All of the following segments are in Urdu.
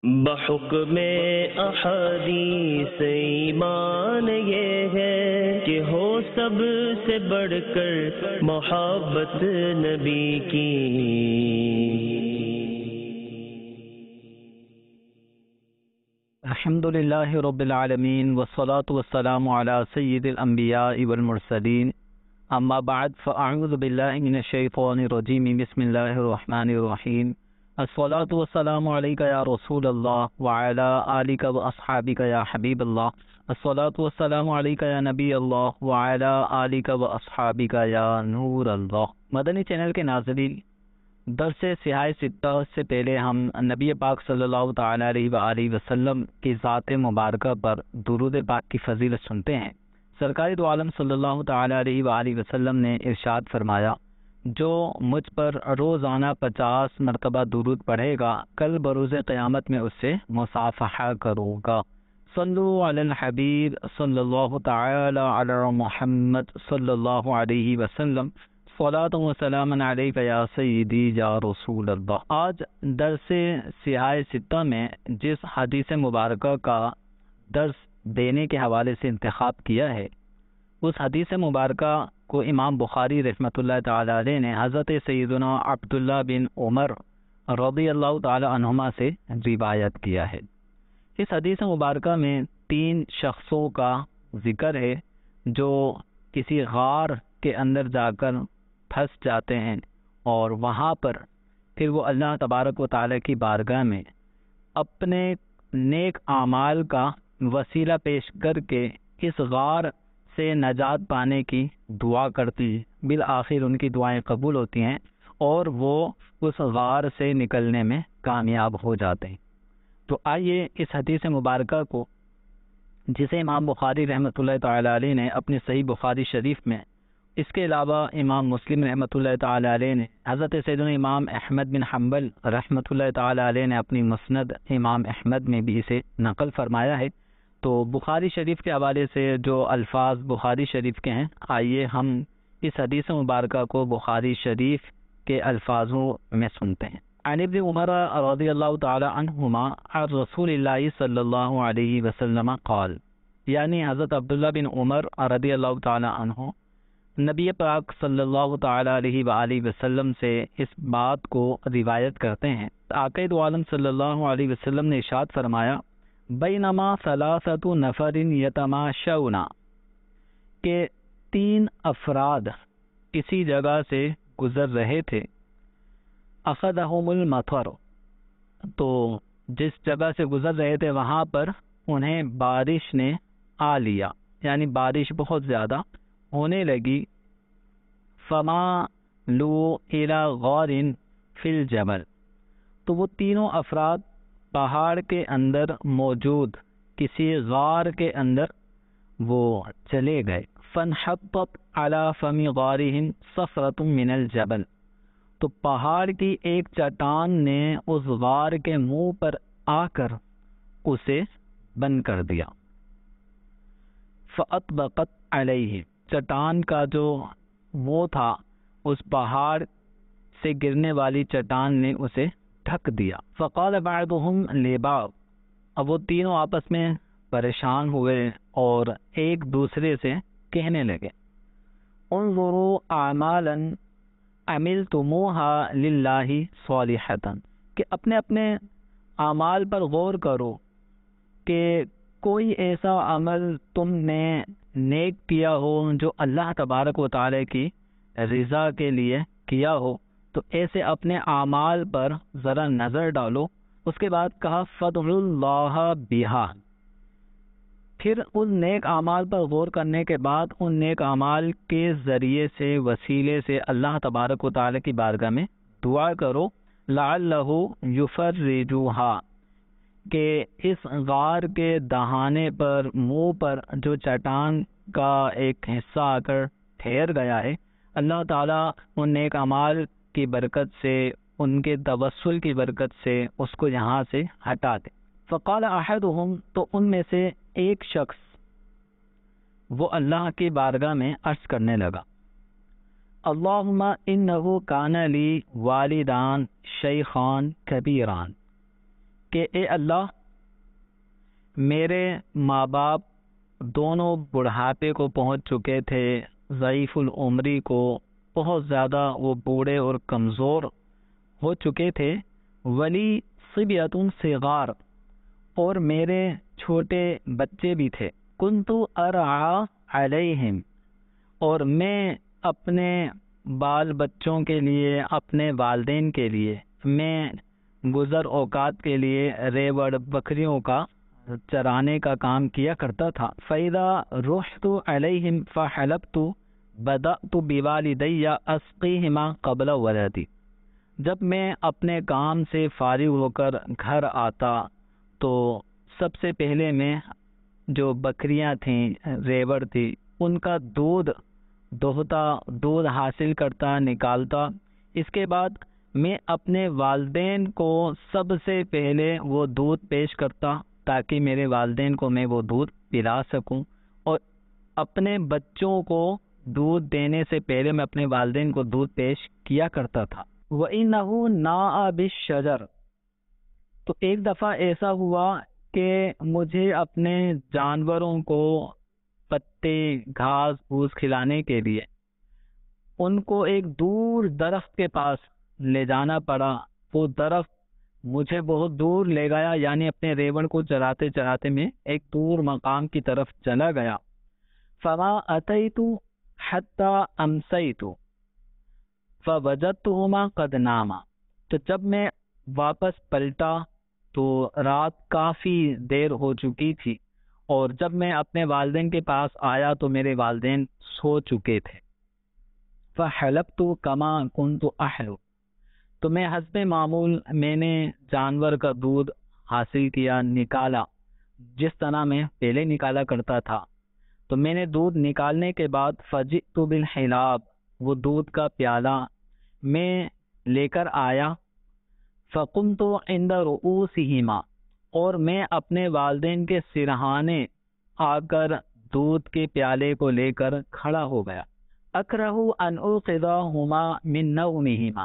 بحکم احادیث ایمان یہ ہے کہ ہو سب سے بڑھ کر محبت نبی کی۔ الحمد للہ رب العالمین والصلاة والسلام علی سید الانبیاء والمرسلین، اما بعد فاعوذ باللہ من الشیطان الرجیم، بسم اللہ الرحمن الرحیم۔ الصلاة والسلام علیک یا رسول اللہ وعلی آلک واصحابک یا حبیب اللہ۔ الصلاة والسلام علیک یا نبی اللہ وعلی آلک واصحابک یا نور اللہ۔ مدنی چینل کے ناظرین، درس سیاہ ستہ سے پہلے ہم نبی پاک صلی اللہ تعالیٰ علیہ وآلہ وسلم کی ذات مبارکہ پر درود پاک کی فضیلت سنتے ہیں۔ سرکار دو عالم صلی اللہ تعالیٰ علیہ وآلہ وسلم نے ارشاد فرمایا، جو مجھ پر روزانہ 50 مرتبہ درود پڑھے گا، کل بروز قیامت میں اس سے مصافحہ کروں گا۔ صلو علی الحبیب صلی اللہ تعالی علی محمد صلی اللہ علیہ وسلم، صلاۃ و سلام علیک یا سیدی یا رسول اللہ۔ آج درس سیاہ ستہ میں جس حدیث مبارکہ کا درس دینے کے حوالے سے انتخاب کیا ہے، اس حدیث مبارکہ کو امام بخاری رحمۃ اللہ تعالی علیہ نے حضرت سیدنا عبداللہ بن عمر رضی اللہ تعالی عنہما سے روایت کیا ہے۔ اس حدیث مبارکہ میں 3 شخصوں کا ذکر ہے جو کسی غار کے اندر جا کر پھنس جاتے ہیں، اور وہاں پر پھر وہ اللہ تبارک و تعالی کی بارگاہ میں اپنے نیک اعمال کا وسیلہ پیش کر کے اس غار سے نجات پانے کی دعا کرتی، بالآخر ان کی دعائیں قبول ہوتی ہیں اور وہ اس غار سے نکلنے میں کامیاب ہو جاتے ہیں۔ تو آئیے اس حدیث مبارکہ کو، جسے امام بخاری رحمۃ اللہ تعالی علیہ نے اپنے صحیح بخاری شریف میں، اس کے علاوہ امام مسلم رحمۃ اللہ تعالی علیہ نے، حضرت سیدنا امام احمد بن حنبل رحمۃ اللہ تعالی علیہ نے اپنی مسند امام احمد میں بھی اسے نقل فرمایا ہے۔ تو بخاری شریف کے حوالے سے جو الفاظ بخاری شریف کے ہیں، آئیے ہم اس حدیث مبارکہ کو بخاری شریف کے الفاظوں میں سنتے ہیں۔ عن ابن عمر رضی اللہ تعالی عنہما عن رسول اللہ صلی اللہ علیہ وسلم قال، یعنی حضرت عبداللہ بن عمر رضی اللہ تعالی عنہ نبی پاک صلی اللہ تعالی علیہ وآلہ وسلم سے اس بات کو روایت کرتے ہیں۔ آقا دو عالم صلی اللہ علیہ وسلم نے ارشاد فرمایا، بینما ثلاثۃ نفر یتماشون، کہ 3 افراد کسی جگہ سے گزر رہے تھے، اخذہم المطر، تو جس جگہ سے گزر رہے تھے وہاں پر انہیں بارش نے آ لیا، یعنی بارش بہت زیادہ ہونے لگی۔ فما لو الی غار فی الجبل، تو وہ تینوں افراد پہاڑ کے اندر موجود کسی غار کے اندر وہ چلے گئے۔ فانحطت علی فم غارہم صخرۃ من الجبل، تو پہاڑ کی ایک چٹان نے اس غار کے منہ پر آ کر اسے بند کر دیا۔ فاطبقت علیہ، چٹان کا جو منہ تھا اس پہاڑ سے گرنے والی چٹان نے اسے ڈھک دیا۔ فقال بعضهم لبعض، اب وہ تینوں آپس میں پریشان ہوئے اور ایک دوسرے سے کہنے لگے، انظروا اعمالا عملتموها للہ صالحۃ، کہ اپنے اپنے اعمال پر غور کرو کہ کوئی ایسا عمل تم نے نیک کیا ہو جو اللہ تبارک و تعالی کی رضا کے لیے کیا ہو، تو ایسے اپنے اعمال پر ذرا نظر ڈالو۔ اس کے بعد کہا فادعوا اللہ بہا، پھر ان نیک اعمال پر غور کرنے کے بعد ان نیک اعمال کے ذریعے سے، وسیلے سے اللہ تبارک و تعالی کی بارگاہ میں دعا کرو، لعلہ یفرجوہا، کہ اس غار کے دہانے پر، منہ پر جو چٹان کا ایک حصہ آ کر ٹھہر گیا ہے، اللہ تعالیٰ ان نیک اعمال کی برکت سے، ان کے توسل کی برکت سے اس کو یہاں سے ہٹا دے۔ فقال احدہم، تو ان میں سے ایک شخص وہ اللہ کی بارگاہ میں عرض کرنے لگا، اللہم انہ کان لی والدان شیخان کبیران، کہ اے اللہ میرے ماں باپ دونوں بڑھاپے کو پہنچ چکے تھے، ضعیف العمری کو، بہت زیادہ وہ بوڑھے اور کمزور ہو چکے تھے، ولی صبیۃ صغار، اور میرے چھوٹے بچے بھی تھے، کنت ارعا علیہم، اور میں اپنے بال بچوں کے لیے، اپنے والدین کے لیے میں گزر اوقات کے لیے ریوڑ بکریوں کا چرانے کا کام کیا کرتا تھا۔ فَإِذَا رُحْتُ عَلَيْهِمْ فَحَلَبْتُ بَدَأْتُ بِوَالِدَيَّ أَسْقِيهِمَا قَبْلَ وَلَدِي، جب میں اپنے کام سے فارغ ہو کر گھر آتا تو سب سے پہلے میں جو بکریاں تھیں، ریوڑ تھی، ان کا دودھ دوہتا، دودھ حاصل کرتا، نکالتا۔ اس کے بعد میں اپنے والدین کو سب سے پہلے وہ دودھ پیش کرتا تاکہ میرے والدین کو میں وہ دودھ پلا سکوں، اور اپنے بچوں کو دودھ دینے سے پہلے میں اپنے والدین کو دودھ پیش کیا کرتا تھا۔ وَإِنَّهُ نَاءَ بِالشَّجَرِ، تو ایک دفعہ ایسا ہوا کہ مجھے اپنے جانوروں کو پتے، گھاس پھوس کھلانے کے لیے ان کو ایک دور درخت کے پاس لے جانا پڑا۔ وہ درخت مجھے بہت دور لے گیا، یعنی اپنے ریوڑ کو چراتے چراتے میں ایک دور مقام کی طرف چلا گیا۔ فَمَا أَتَيْتُ حَتَّى أَمْسَيْتُ فَوَجَدْتُهُمَا قَدْ نَامَا، تو جب میں واپس پلٹا تو رات کافی دیر ہو چکی تھی، اور جب میں اپنے والدین کے پاس آیا تو میرے والدین سو چکے تھے۔ فَحَلَبْتُ كَمَا كُنْتُ أَحْلُبُ، تو میں حسب معمول میں نے جانور کا دودھ حاصل کیا، نکالا جس طرح میں پہلے نکالا کرتا تھا۔ تو میں نے دودھ نکالنے کے بعد فَجِئْتُ بِالْحِلَابِ، وہ دودھ کا پیالہ میں لے کر آیا۔ فَقُمْتُ عِنْدَ رُؤُوسِهِمَا، اور میں اپنے والدین کے سرہانے آ کر دودھ کے پیالے کو لے کر کھڑا ہو گیا۔ أَكْرَهُ أَنْ أُوقِظَهُمَا مِنْ نَوْمِهِمَا،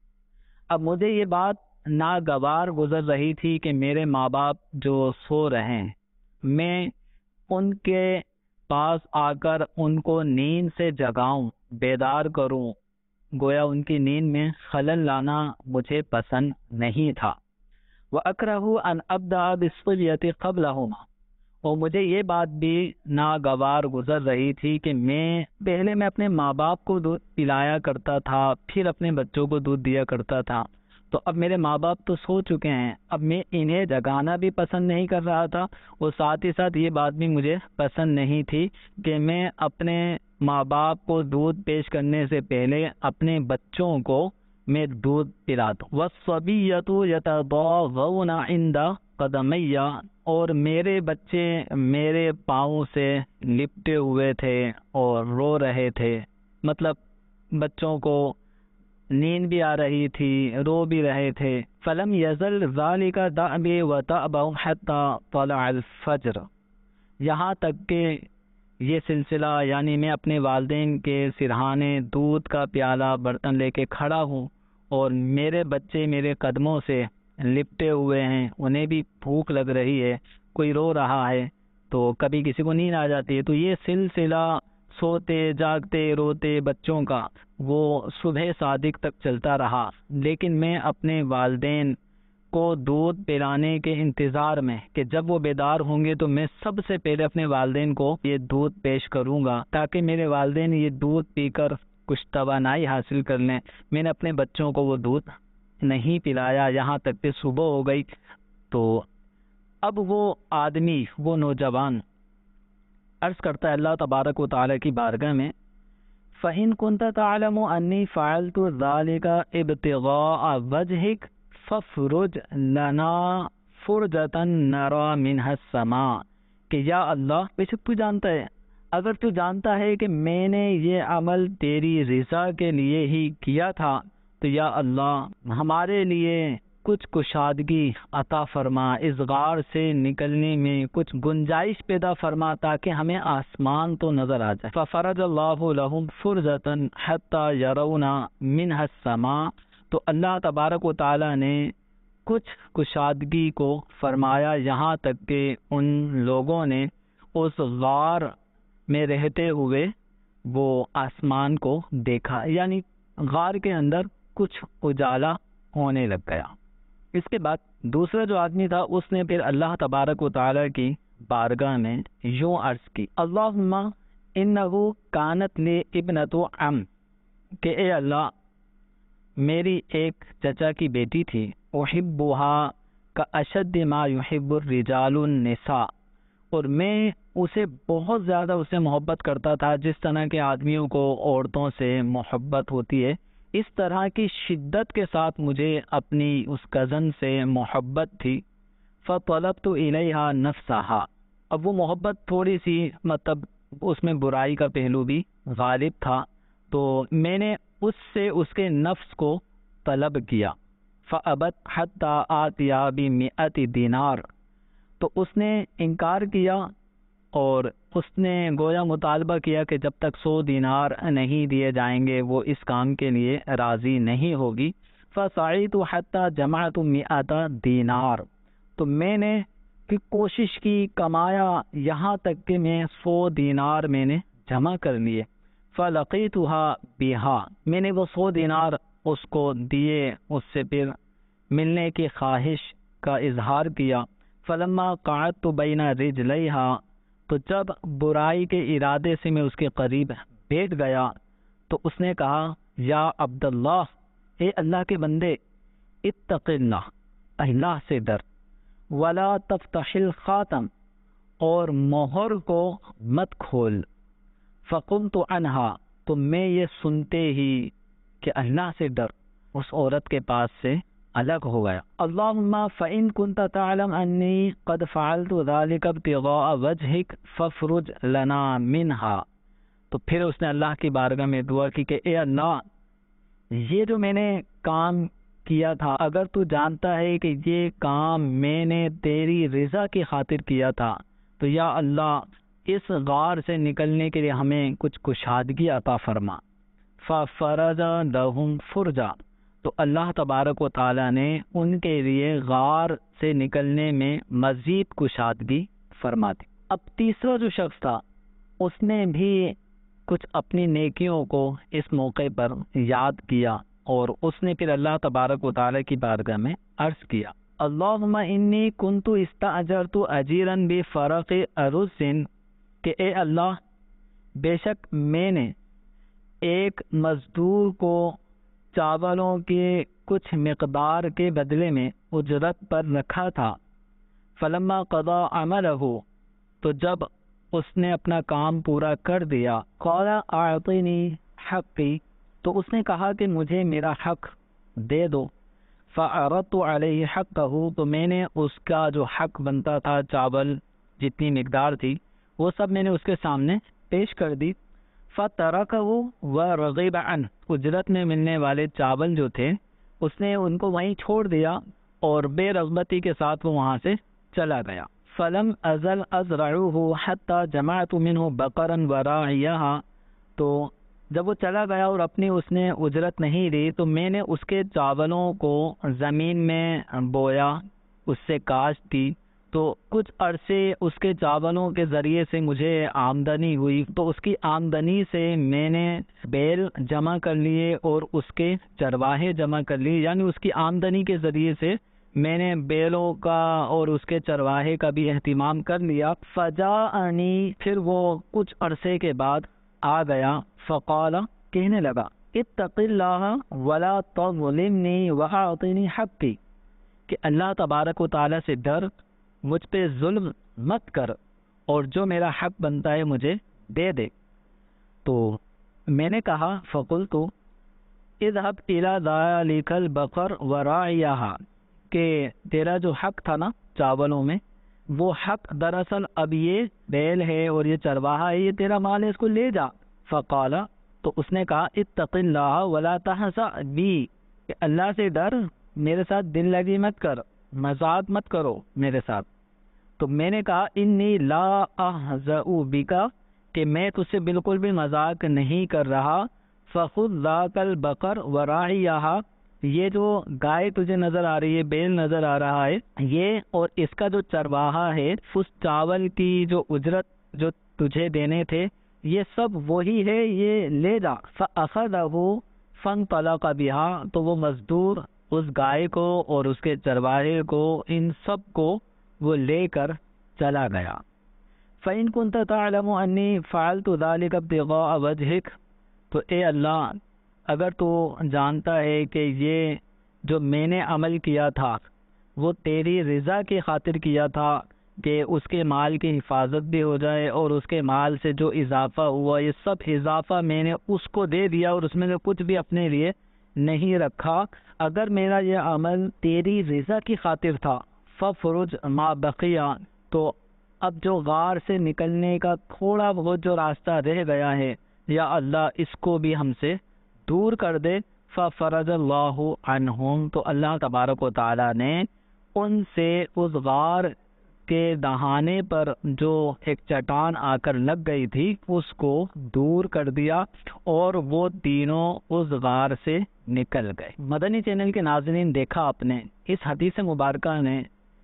اب مجھے یہ بات ناگوار گزر رہی تھی کہ میرے ماں باپ جو سو رہے ہیں، میں ان کے پاس آ کر ان کو نیند سے جگاؤں، بیدار کروں، گویا ان کی نیند میں خلل لانا مجھے پسند نہیں تھا۔ وَأَكْرَهُ أَنْ أَبْدَأَ بِالصِّبْيَةِ قَبْلَهُمَا، اور مجھے یہ بات بھی ناگوار گزر رہی تھی کہ پہلے میں اپنے ماں باپ کو دودھ پلایا کرتا تھا، پھر اپنے بچوں کو دودھ دیا کرتا تھا، تو اب میرے ماں باپ تو سو چکے ہیں، اب میں انہیں جگانا بھی پسند نہیں کر رہا تھا، اور ساتھ ہی ساتھ یہ بات بھی مجھے پسند نہیں تھی کہ میں اپنے ماں باپ کو دودھ پیش کرنے سے پہلے اپنے بچوں کو میں دودھ پلا دوں۔ وَالصَّبِيَّةُ يَتَضَاغَوْنَ عِنْدَ قَدَمَيَّ، اور میرے بچے میرے پاؤں سے لپٹے ہوئے تھے اور رو رہے تھے، مطلب بچوں کو نیند بھی آ رہی تھی، رو بھی رہے تھے۔ فَلَمْ يَزَلْ ذَلِكَ دَأْبِي وَتَأْبَوْ حَتَّى طَلَعَ الْفَجْرِ، یہاں تک کہ یہ سلسلہ، یعنی میں اپنے والدین کے سرہانے دودھ کا پیالہ برتن لے کے کھڑا ہوں اور میرے بچے میرے قدموں سے لپٹے ہوئے ہیں، انہیں بھی بھوک لگ رہی ہے، کوئی رو رہا ہے تو کبھی کسی کو نیند آ جاتی ہے، تو یہ سلسلہ سوتے جاگتے روتے بچوں کا وہ صبح صادق تک چلتا رہا، لیکن میں اپنے والدین کو دودھ پلانے کے انتظار میں کہ جب وہ بیدار ہوں گے تو میں سب سے پہلے اپنے والدین کو یہ دودھ پیش کروں گا تاکہ میرے والدین یہ دودھ پی کر کچھ توانائی حاصل کر لیں۔ میں نے اپنے بچوں کو وہ دودھ نہیں پلایا یہاں تک کہ صبح ہو گئی۔ تو اب وہ آدمی، وہ نوجوان عرض کرتا ہے اللہ تبارک و تعالی کی بارگاہ میں، فَإِن كُنْتَ تَعْلَمُ أَنِّي فَعَلْتُ ذَلِكَ ابْتِغَاءَ وَجْهِكَ فَافْرُجْ لَنَا فُرْجَةً نَرَى مِنْهَا السَّمَاءَ، کہ یا اللہ، بے شک تو جانتا ہے، اگر تو جانتا ہے کہ میں نے یہ عمل تیری رضا کے لیے ہی کیا تھا تو یا اللہ ہمارے لیے کچھ کشادگی عطا فرما، اس غار سے نکلنے میں کچھ گنجائش پیدا فرما تاکہ ہمیں آسمان تو نظر آ جائے۔ فَفَرَجَ اللَّهُ لَهُمْ فُرْجَةً حَتَّى يَرَوْنَ مِنْهَا السَّمَاءَ، تو اللہ تبارک و تعالی نے کچھ کشادگی کو فرمایا، یہاں تک کہ ان لوگوں نے اس غار میں رہتے ہوئے وہ آسمان کو دیکھا، یعنی غار کے اندر کچھ اجالا ہونے لگ گیا۔ اس کے بعد دوسرا جو آدمی تھا اس نے پھر اللہ تبارک و تعالی کی بارگاہ میں یوں عرض کی، اللہم انہو کانت لی ابنت عم، کہ اے اللہ میری ایک چچا کی بیٹی تھی، احبها کاشد ما یحب الرجال النساء، اور میں اسے بہت زیادہ اسے محبت کرتا تھا جس طرح کے آدمیوں کو عورتوں سے محبت ہوتی ہے، اس طرح کی شدت کے ساتھ مجھے اپنی اس کزن سے محبت تھی۔ فطلبت الیہا نفسہا، اب وہ محبت تھوڑی سی مطلب اس میں برائی کا پہلو بھی غالب تھا، تو میں نے اس سے اس کے نفس کو طلب کیا۔ فابت حتی آتیا بمئت دینار، تو اس نے انکار کیا اور اس نے گویا مطالبہ کیا کہ جب تک 100 دینار نہیں دیے جائیں گے وہ اس کام کے لیے راضی نہیں ہوگی۔ فسعیت حتی جمعت 100 دینار، تو میں نے پھر کوشش کی، کمایا یہاں تک کہ میں 100 دینار میں نے جمع کر لیے۔ فلقیتها بہا، میں نے وہ 100 دینار اس کو دیے، اس سے پھر ملنے کی خواہش کا اظہار کیا۔ فلما قعدت بین رجلیہا، تو جب برائی کے ارادے سے میں اس کے قریب بیٹھ گیا تو اس نے کہا، یا عبداللہ، اے اللہ کے بندے، اتق اللہ، اللہ سے ڈر، ولا تفتح الخاتم، اور مہر کو مت کھول۔ فقمت عنہا، تو میں یہ سنتے ہی کہ اللہ سے ڈر اس عورت کے پاس سے الگ ہو گیا۔ اللہم فإن كنت تعلم انی قد فعلت ذلك ابتغاء وجهك فافرج لنا منہا، تو پھر اس نے اللہ کی بارگاہ میں دعا کی کہ اے اللہ، یہ جو میں نے کام کیا تھا، اگر تو جانتا ہے کہ یہ کام میں نے تیری رضا کی خاطر کیا تھا تو یا اللہ اس غار سے نکلنے کے لیے ہمیں کچھ کشادگی عطا فرما۔ ففرج لہم فرجا، تو اللہ تبارک و تعالی نے ان کے لیے غار سے نکلنے میں مزید کشادگی فرما دی۔ اب تیسرا جو شخص تھا اس نے بھی کچھ اپنی نیکیوں کو اس موقع پر یاد کیا اور اس نے پھر اللہ تبارک و تعالی کی بارگاہ میں عرض کیا، اللہم انی کنت استاجرت اجیرا بفرق ارز، کہ اے اللہ بے شک میں نے ایک مزدور کو چاولوں کے کچھ مقدار کے بدلے میں اجرت پر رکھا تھا۔ فلما قضا عملہ، تو جب اس نے اپنا کام پورا کر دیا، قال اعطنی حقی، تو اس نے کہا کہ مجھے میرا حق دے دو۔ فعرضت علیہ حقہ، تو میں نے اس کا جو حق بنتا تھا، چاول جتنی مقدار تھی وہ سب میں نے اس کے سامنے پیش کر دی۔ فترکہ ورغب عنہ، اجرت میں ملنے والے چاول جو تھے اس نے ان کو وہیں چھوڑ دیا اور بے رغبتی کے ساتھ وہ وہاں سے چلا گیا۔ فلم ازل ازرعہ حتی جمعت منہ بقرا وراعیہا، تو جب وہ چلا گیا اور اپنی اس نے اجرت نہیں دی تو میں نے اس کے چاولوں کو زمین میں بویا، اس سے کاشت کی، تو کچھ عرصے اس کے چاولوں کے ذریعے سے مجھے آمدنی ہوئی، تو اس کی آمدنی سے میں نے بیل جمع کر لیے اور اس کے چرواہے جمع کر لیے، یعنی اس کی آمدنی کے ذریعے سے میں نے بیلوں کا اور اس کے چرواہے کا بھی اہتمام کر لیا۔ فجاءنی، پھر وہ کچھ عرصے کے بعد آ گیا، فقال، کہنے لگا، اتق اللہ ولا تظلمنی واعطنی حقی، کہ اللہ تبارک و تعالی سے ڈر، مجھ پہ ظلم مت کر اور جو میرا حق بنتا ہے مجھے دے دے۔ تو میں نے کہا، فقلت اذهب الى ذلك البقر وراعيها، کہ تیرا جو حق تھا نا چاولوں میں، وہ حق دراصل اب یہ بیل ہے اور یہ چرواہا ہے، یہ تیرا مال ہے، اس کو لے جا۔ فقال، تو اس نے کہا، اتق اللہ ولا تحزأ بی، کہ اللہ سے ڈر، میرے ساتھ دل لگی مت کر، مذاق مت کرو میرے ساتھ۔ تو میں نے کہا، انی لا احزأ بک، کہ میں تجھ سے بالکل بھی مذاق نہیں کر رہا۔ فخذ ذاک البقر وراعیہا، یہ جو گائے تجھے نظر آ رہی ہے، بیل نظر آ رہا ہے، یہ اور اس کا جو چرواہا ہے، اس چاول کی جو اجرت جو تجھے دینے تھے، یہ سب وہی ہے، یہ لے جا۔ فَأَخَذَهُ فَانطَلَقَ بِهَا، تو وہ مزدور اس گائے کو اور اس کے چرواہے کو، ان سب کو وہ لے کر چلا گیا۔ فَإِن كُنْتَ تَعْلَمُ أَنِّي فَعَلْتُ ذَلِكَ ابْتِغَاءَ وَجْهِكَ، تو اے اللہ اگر تو جانتا ہے کہ یہ جو میں نے عمل کیا تھا وہ تیری رضا کی خاطر کیا تھا، کہ اس کے مال کی حفاظت بھی ہو جائے اور اس کے مال سے جو اضافہ ہوا یہ سب اضافہ میں نے اس کو دے دیا اور اس میں سے کچھ بھی اپنے لیے نہیں رکھا، اگر میرا یہ عمل تیری رضا کی خاطر تھا، فَفْرُجْ مَا بَقِيَ، تو اب جو غار سے نکلنے کا تھوڑا بہت جو راستہ رہ گیا ہے، یا اللہ اس کو بھی ہم سے دور کر دے۔ فَفَرَجَ اللَّهُ عَنْهُمْ، تو اللہ تبارک و تعالیٰ نے ان سے اس غار کے دہانے پر جو ایک چٹان آ کر لگ گئی تھی اس کو دور کر دیا، اور وہ تینوں اس غار سے نکل گئے۔ مدنی چینل کے ناظرین، دیکھا آپ نے اس حدیث مبارکہ نے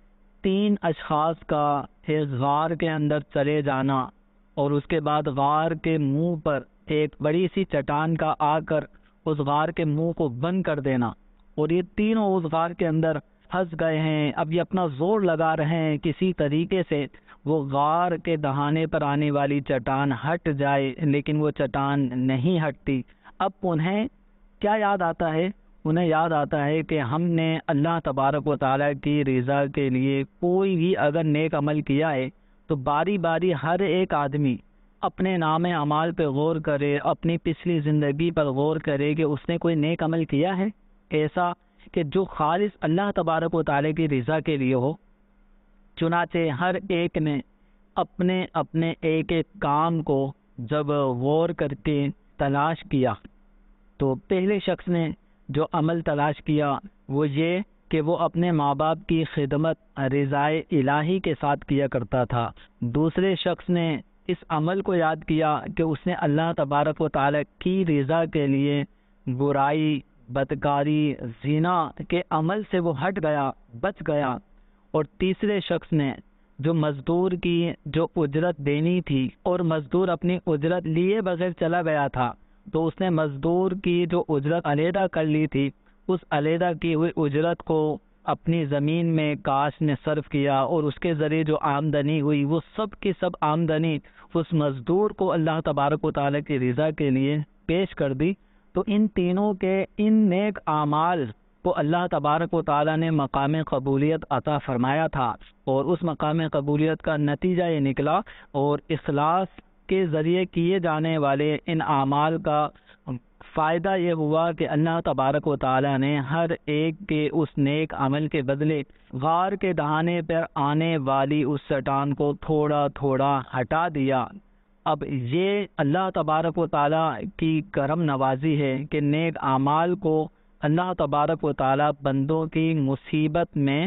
3 اشخاص کا ایک غار کے اندر چلے جانا، اور اس کے بعد غار کے منہ پر ایک بڑی سی چٹان کا آ کر اس غار کے منہ کو بند کر دینا، اور یہ تینوں اس غار کے اندر پھنس گئے ہیں۔ اب یہ اپنا زور لگا رہے ہیں کسی طریقے سے وہ غار کے دہانے پر آنے والی چٹان ہٹ جائے، لیکن وہ چٹان نہیں ہٹتی۔ اب انہیں کیا یاد آتا ہے؟ انہیں یاد آتا ہے کہ ہم نے اللہ تبارک و تعالیٰ کی رضا کے لیے کوئی بھی اگر نیک عمل کیا ہے تو باری باری ہر ایک آدمی اپنے نام اعمال پہ غور کرے، اپنی پچھلی زندگی پر غور کرے کہ اس نے کوئی نیک عمل کیا ہے ایسا کہ جو خالص اللہ تبارک و تعالیٰ کی رضا کے لیے ہو۔ چنانچہ ہر ایک نے اپنے اپنے ایک ایک کام کو جب غور کر کے تلاش کیا، تو پہلے شخص نے جو عمل تلاش کیا وہ یہ کہ وہ اپنے ماں باپ کی خدمت رضائے الہی کے ساتھ کیا کرتا تھا۔ دوسرے شخص نے اس عمل کو یاد کیا کہ اس نے اللہ تبارک و تعالیٰ کی رضا کے لیے برائی، بدکاری، زنا کے عمل سے وہ ہٹ گیا، بچ گیا۔ اور تیسرے شخص نے جو مزدور کی جو اجرت دینی تھی اور مزدور اپنی اجرت لیے بغیر چلا گیا تھا، تو اس نے مزدور کی جو اجرت علیحدہ کر لی تھی، اس علیحدہ کی ہوئی اجرت کو اپنی زمین میں کاشت میں صرف کیا، اور اس کے ذریعے جو آمدنی ہوئی وہ سب کی سب آمدنی اس مزدور کو اللہ تبارک و تعالیٰ کی رضا کے لیے پیش کر دی۔ تو ان تینوں کے ان نیک اعمال کو اللہ تبارک و تعالیٰ نے مقام قبولیت عطا فرمایا تھا، اور اس مقام قبولیت کا نتیجہ یہ نکلا، اور اخلاص کے ذریعے کیے جانے والے ان اعمال کا فائدہ یہ ہوا کہ اللہ تبارک و تعالیٰ نے ہر ایک کے اس نیک عمل کے بدلے غار کے دہانے پر آنے والی اس چٹان کو تھوڑا تھوڑا ہٹا دیا۔ اب یہ اللہ تبارک و تعالیٰ کی کرم نوازی ہے کہ نیک اعمال کو اللہ تبارک و تعالیٰ بندوں کی مصیبت میں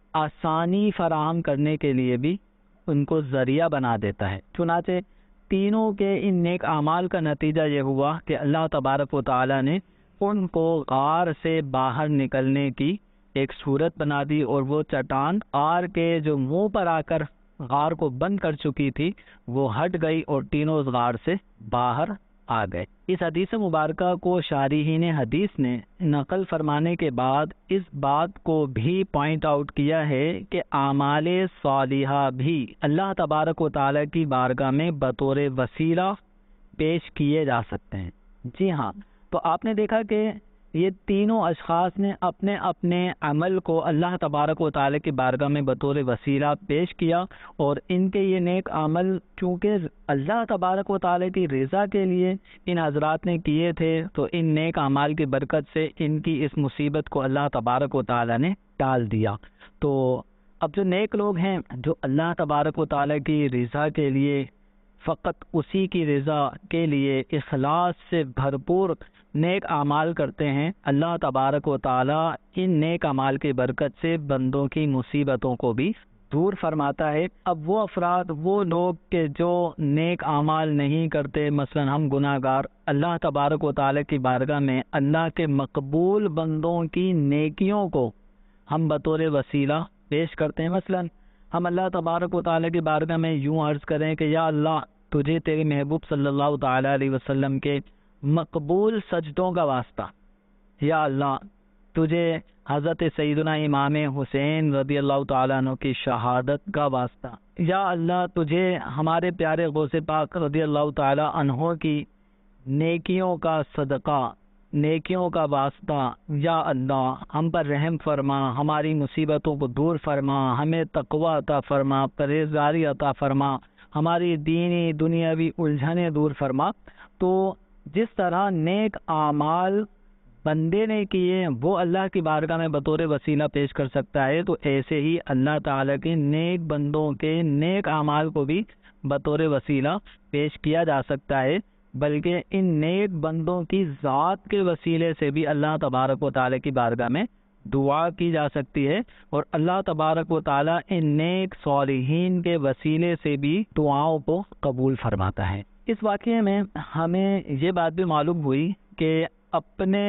آسانی فراہم کرنے کے لیے بھی ان کو ذریعہ بنا دیتا ہے۔ چنانچہ تینوں کے ان نیک اعمال کا نتیجہ یہ ہوا کہ اللہ تبارک و تعالیٰ نے ان کو غار سے باہر نکلنے کی ایک صورت بنا دی، اور وہ چٹان غار کے جو منہ پر آ کر غار کو بند کر چکی تھی وہ ہٹ گئی، اور تینوں اس غار سے باہر آ گئے۔ اس حدیث مبارکہ کو شارحین حدیث نے نقل فرمانے کے بعد اس بات کو بھی پوائنٹ آؤٹ کیا ہے کہ اعمال صالحہ بھی اللہ تبارک و تعالیٰ کی بارگاہ میں بطور وسیلہ پیش کیے جا سکتے ہیں۔ جی ہاں، تو آپ نے دیکھا کہ یہ تینوں اشخاص نے اپنے اپنے عمل کو اللہ تبارک و تعالیٰ کی بارگاہ میں بطور وسیلہ پیش کیا، اور ان کے یہ نیک عمل چونکہ اللہ تبارک و تعالیٰ کی رضا کے لیے ان حضرات نے کیے تھے، تو ان نیک اعمال کی برکت سے ان کی اس مصیبت کو اللہ تبارک و تعالیٰ نے ٹال دیا۔ تو اب جو نیک لوگ ہیں جو اللہ تبارک و تعالیٰ کی رضا کے لیے، فقط اسی کی رضا کے لیے اخلاص سے بھرپور نیک اعمال کرتے ہیں، اللہ تبارک و تعالیٰ ان نیک اعمال کی برکت سے بندوں کی مصیبتوں کو بھی دور فرماتا ہے۔ اب وہ افراد، وہ لوگ کہ جو نیک اعمال نہیں کرتے، مثلا ہم گناہ گار اللہ تبارک و تعالیٰ کی بارگاہ میں اللہ کے مقبول بندوں کی نیکیوں کو ہم بطور وسیلہ پیش کرتے ہیں. مثلا ہم اللہ تبارک و تعالیٰ کی بارگاہ میں یوں عرض کریں کہ یا اللہ تجھے تیرے محبوب صلی اللہ تعالیٰ علیہ وسلم کے مقبول سجدوں کا واسطہ، یا اللہ تجھے حضرت سیدنا امام حسین رضی اللہ تعالیٰ عنہ کی شہادت کا واسطہ، یا اللہ تجھے ہمارے پیارے غوث پاک رضی اللہ تعالیٰ عنہ کی نیکیوں کا صدقہ، نیکیوں کا واسطہ، یا اللہ ہم پر رحم فرما، ہماری مصیبتوں کو دور فرما، ہمیں تقوی عطا فرما، پرہیزگاری عطا فرما، ہماری دینی دنیاوی الجھنیں دور فرما. تو جس طرح نیک اعمال بندے نے کیے وہ اللہ کی بارگاہ میں بطور وسیلہ پیش کر سکتا ہے، تو ایسے ہی اللہ تعالیٰ کے نیک بندوں کے نیک اعمال کو بھی بطور وسیلہ پیش کیا جا سکتا ہے. بلکہ ان نیک بندوں کی ذات کے وسیلے سے بھی اللہ تبارک و تعالیٰ کی بارگاہ میں دعا کی جا سکتی ہے، اور اللہ تبارک و تعالیٰ ان نیک صالحین کے وسیلے سے بھی دعاؤں کو قبول فرماتا ہے. اس واقعے میں ہمیں یہ بات بھی معلوم ہوئی کہ اپنے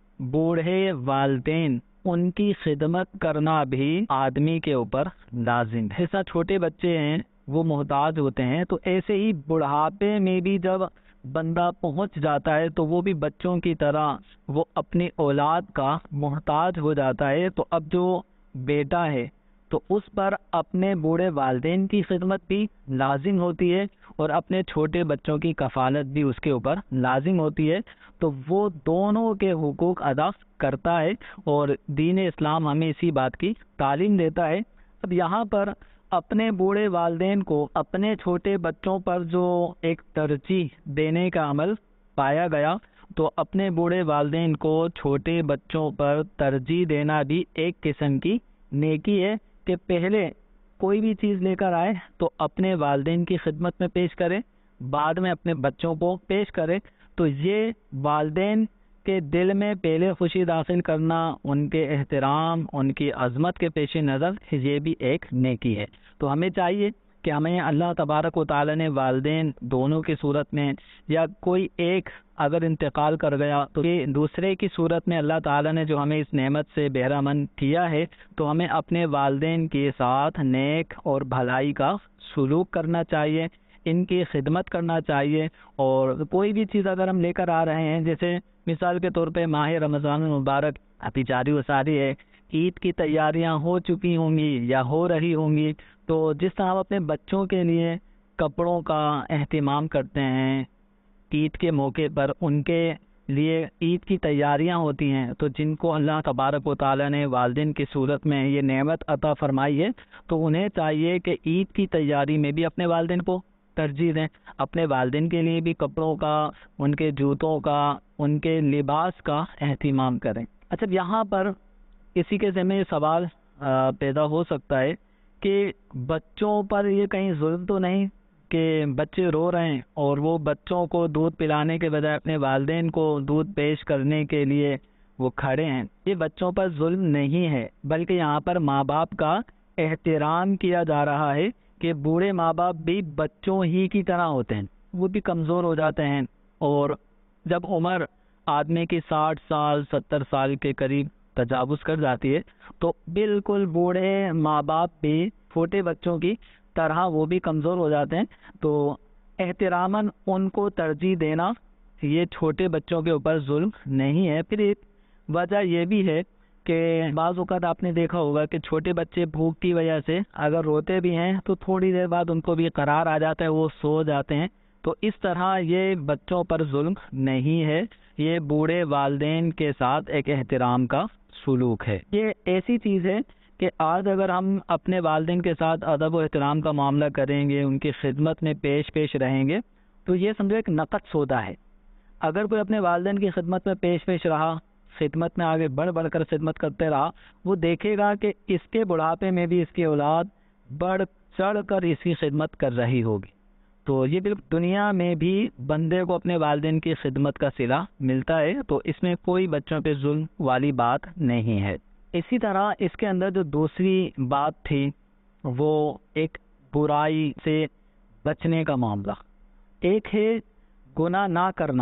بوڑھے والدین ان کی خدمت کرنا بھی آدمی کے اوپر لازم ہے. ایسا چھوٹے بچے ہیں وہ محتاج ہوتے ہیں، تو ایسے ہی بڑھاپے میں بھی جب بندہ پہنچ جاتا ہے تو وہ بھی بچوں کی طرح وہ اپنی اولاد کا محتاج ہو جاتا ہے. تو اب جو بیٹا ہے تو اس پر اپنے بوڑھے والدین کی خدمت بھی لازم ہوتی ہے، اور اپنے چھوٹے بچوں کی کفالت بھی اس کے اوپر لازم ہوتی ہے. تو وہ دونوں کے حقوق ادا کرتا ہے، اور دین اسلام ہمیں اسی بات کی تعلیم دیتا ہے. اب یہاں پر اپنے بوڑھے والدین کو اپنے چھوٹے بچوں پر جو ایک ترجیح دینے کا عمل پایا گیا، تو اپنے بوڑھے والدین کو چھوٹے بچوں پر ترجیح دینا بھی ایک قسم کی نیکی ہے کہ پہلے کوئی بھی چیز لے کر آئے تو اپنے والدین کی خدمت میں پیش کرے، بعد میں اپنے بچوں کو پیش کرے. تو یہ والدین کے دل میں پہلے خوشی داخل کرنا، ان کے احترام، ان کی عظمت کے پیش نظر یہ بھی ایک نیکی ہے. تو ہمیں چاہیے کہ ہمیں اللہ تبارک و تعالی نے والدین دونوں کی صورت میں، یا کوئی ایک اگر انتقال کر گیا تو یہ دوسرے کی صورت میں اللہ تعالی نے جو ہمیں اس نعمت سے بہرہ مند کیا ہے، تو ہمیں اپنے والدین کے ساتھ نیک اور بھلائی کا سلوک کرنا چاہیے، ان کی خدمت کرنا چاہیے. اور کوئی بھی چیز اگر ہم لے کر آ رہے ہیں، جیسے مثال کے طور پہ ماہ رمضان المبارک ابھی جاری و ساری ہے، عید کی تیاریاں ہو چکی ہوں گی یا ہو رہی ہوں گی، تو جس طرح ہم اپنے بچوں کے لیے کپڑوں کا اہتمام کرتے ہیں عید کے موقع پر، ان کے لیے عید کی تیاریاں ہوتی ہیں، تو جن کو اللہ تبارک و تعالی نے والدین کی صورت میں یہ نعمت عطا فرمائی ہے، تو انہیں چاہیے کہ عید کی تیاری میں بھی اپنے والدین کو ترجیح دیں، اپنے والدین کے لیے بھی کپڑوں کا، ان کے جوتوں کا، ان کے لباس کا اہتمام کریں. اچھا، یہاں پر کسی کے ذہن میں یہ سوال پیدا ہو سکتا ہے کہ بچوں پر یہ کہیں ظلم تو نہیں کہ بچے رو رہے ہیں اور وہ بچوں کو دودھ پلانے کے بجائے اپنے والدین کو دودھ پیش کرنے کے لیے وہ کھڑے ہیں. یہ بچوں پر ظلم نہیں ہے، بلکہ یہاں پر ماں باپ کا احترام کیا جا رہا ہے کہ بوڑھے ماں باپ بھی بچوں ہی کی طرح ہوتے ہیں، وہ بھی کمزور ہو جاتے ہیں، اور جب عمر آدمی کی 60 سال 70 سال کے قریب تجاوز کر جاتی ہے تو بالکل بوڑھے ماں باپ بھی چھوٹے بچوں کی طرح وہ بھی کمزور ہو جاتے ہیں. تو احتراماً ان کو ترجیح دینا یہ چھوٹے بچوں کے اوپر ظلم نہیں ہے. پھر ایک وجہ یہ بھی ہے کہ بعض اوقات آپ نے دیکھا ہوگا کہ چھوٹے بچے بھوک کی وجہ سے اگر روتے بھی ہیں تو تھوڑی دیر بعد ان کو بھی قرار آ جاتا ہے، وہ سو جاتے ہیں. تو اس طرح یہ بچوں پر ظلم نہیں ہے، یہ بوڑھے والدین کے ساتھ ایک احترام کا سلوک ہے. یہ ایسی چیز ہے کہ آج اگر ہم اپنے والدین کے ساتھ ادب و احترام کا معاملہ کریں گے، ان کی خدمت میں پیش رہیں گے، تو یہ سمجھو ایک نقد سودا ہے. اگر کوئی اپنے والدین کی خدمت میں پیش رہا، خدمت میں آگے بڑھ کر خدمت کرتے رہا، وہ دیکھے گا کہ اس کے بڑھاپے میں بھی اس کی اولاد بڑھ چڑھ کر اس کی خدمت کر رہی ہوگی. تو یہ بالکل دنیا میں بھی بندے کو اپنے والدین کی خدمت کا صلہ ملتا ہے، تو اس میں کوئی بچوں پہ ظلم والی بات نہیں ہے. اسی طرح اس کے اندر جو دوسری بات تھی وہ ایک برائی سے بچنے کا معاملہ. ایک ہے گناہ نہ کرنا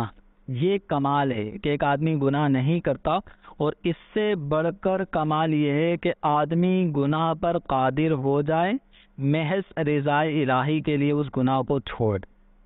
یہ کمال ہے کہ ایک آدمی گناہ نہیں کرتا، اور اس سے بڑھ کر کمال یہ ہے کہ آدمی گناہ پر قادر ہو جائے محض رضا الہی کے لیے اس گناہ کو چھوڑ۔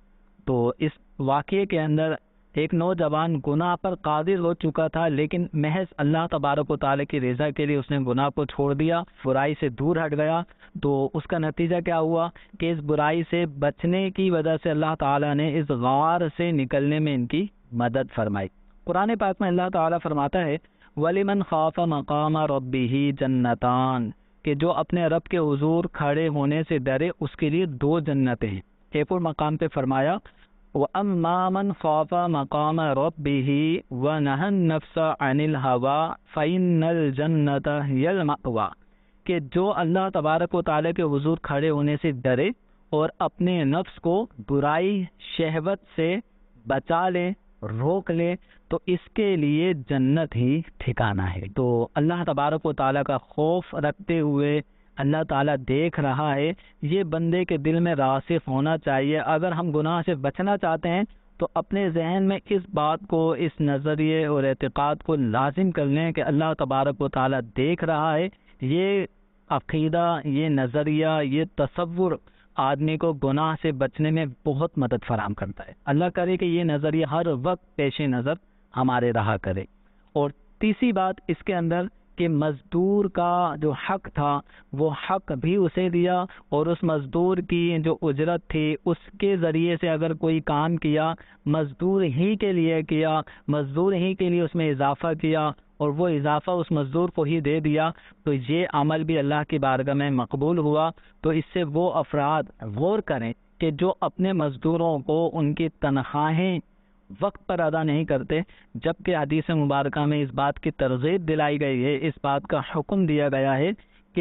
تو اس واقعے کے اندر ایک نوجوان گناہ پر قادر ہو چکا تھا، لیکن محض اللہ تبارک و تعالیٰ کی رضا کے لیے اس نے گناہ کو چھوڑ دیا، برائی سے دور ہٹ گیا۔ تو اس کا نتیجہ کیا ہوا کہ اس برائی سے بچنے کی وجہ سے اللہ تعالیٰ نے اس غار سے نکلنے میں ان کی مدد فرمائی۔ قرآن پاک میں اللہ تعالیٰ فرماتا ہے وَلِمَنْ خَافَ مَقَامَ رَبِّهِ جَنَّتَانِ، کہ جو اپنے رب کے حضور کھڑے ہونے سے ڈرے اس کے لیے دو جنتیں ہیں۔ ایک اور مقام پہ فرمایا وَأَمَّا مَنْ خَافَ مَقَامَ رَبِّهِ وَنَهَى النَّفْسَ عَنِ الْهَوَىٰ فَإِنَّ الْجَنَّةَ هِيَ الْمَأْوَىٰ، کہ جو اللہ تبارک و تعالیٰ کے حضور کھڑے ہونے سے ڈرے اور اپنے نفس کو برائی شہوت سے بچا لے، روک لے، تو اس کے لیے جنت ہی ٹھکانہ ہے۔ تو اللہ تبارک و تعالیٰ کا خوف رکھتے ہوئے اللہ تعالیٰ دیکھ رہا ہے، یہ بندے کے دل میں راسخ ہونا چاہیے۔ اگر ہم گناہ سے بچنا چاہتے ہیں تو اپنے ذہن میں اس بات کو، اس نظریے اور اعتقاد کو لازم کر لیں کہ اللہ تبارک و تعالیٰ دیکھ رہا ہے۔ یہ عقیدہ، یہ نظریہ، یہ تصور آدمی کو گناہ سے بچنے میں بہت مدد فراہم کرتا ہے۔ اللہ کرے کہ یہ نظریہ ہر وقت پیش نظر ہمارے رہا کرے۔ اور تیسری بات اس کے اندر کہ مزدور کا جو حق تھا وہ حق بھی اسے دیا، اور اس مزدور کی جو اجرت تھی اس کے ذریعے سے اگر کوئی کام کیا، مزدور ہی کے لیے کیا، مزدور ہی کے لیے اس میں اضافہ کیا اور وہ اضافہ اس مزدور کو ہی دے دیا، تو یہ عمل بھی اللہ کی بارگاہ میں مقبول ہوا۔ تو اس سے وہ افراد غور کریں کہ جو اپنے مزدوروں کو ان کی تنخواہیں وقت پر ادا نہیں کرتے، جبکہ حدیث مبارکہ میں اس بات کی ترغیب دلائی گئی ہے، اس بات کا حکم دیا گیا ہے کہ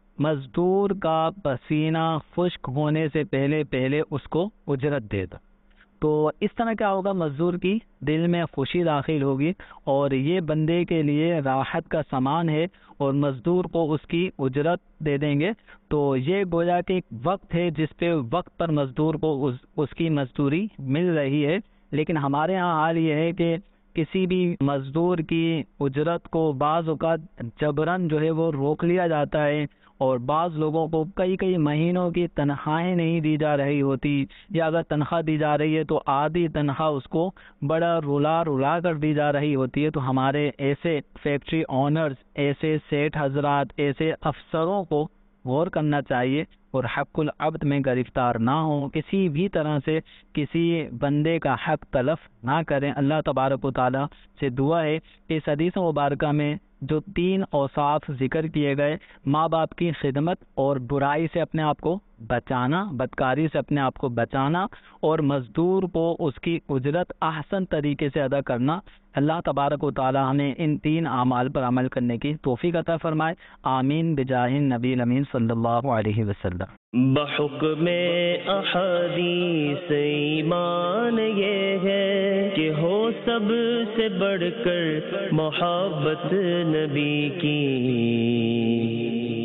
مزدور کا پسینہ خشک ہونے سے پہلے اس کو اجرت دے دو۔ تو اس طرح کیا ہوگا، مزدور کی دل میں خوشی داخل ہوگی اور یہ بندے کے لیے راحت کا سامان ہے، اور مزدور کو اس کی اجرت دے دیں گے۔ تو یہ گویا کہ ایک وقت ہے جس پہ وقت پر مزدور کو اس کی مزدوری مل رہی ہے۔ لیکن ہمارے ہاں حال یہ ہے کہ کسی بھی مزدور کی اجرت کو بعض اوقات جبراً جو ہے وہ روک لیا جاتا ہے، اور بعض لوگوں کو کئی مہینوں کی تنخواہیں نہیں دی جا رہی ہوتی، یا اگر تنخواہ دی جا رہی ہے تو آدھی تنخواہ اس کو بڑا رلا کر دی جا رہی ہوتی ہے۔ تو ہمارے ایسے فیکٹری اونرز، ایسے سیٹ حضرات، ایسے افسروں کو غور کرنا چاہیے اور حق العبد میں گرفتار نہ ہوں، کسی بھی طرح سے کسی بندے کا حق تلف نہ کریں۔ اللہ تبارک و تعالیٰ سے دعا ہے کہ اس حدیث مبارکہ میں جو 3 اوصاف ذکر کیے گئے، ماں باپ کی خدمت اور برائی سے اپنے آپ کو بچانا، بدکاری سے اپنے آپ کو بچانا، اور مزدور کو اس کی اجرت احسن طریقے سے ادا کرنا، اللہ تبارک و تعالی ہمیں ان 3 اعمال پر عمل کرنے کی توفیق عطا فرمائے۔ آمین بجاہ نبی الامین صلی اللہ علیہ وسلم۔ بحکم احادیث ایمان یہ ہے کہ ہو سب سے بڑھ کر محبت نبی کی،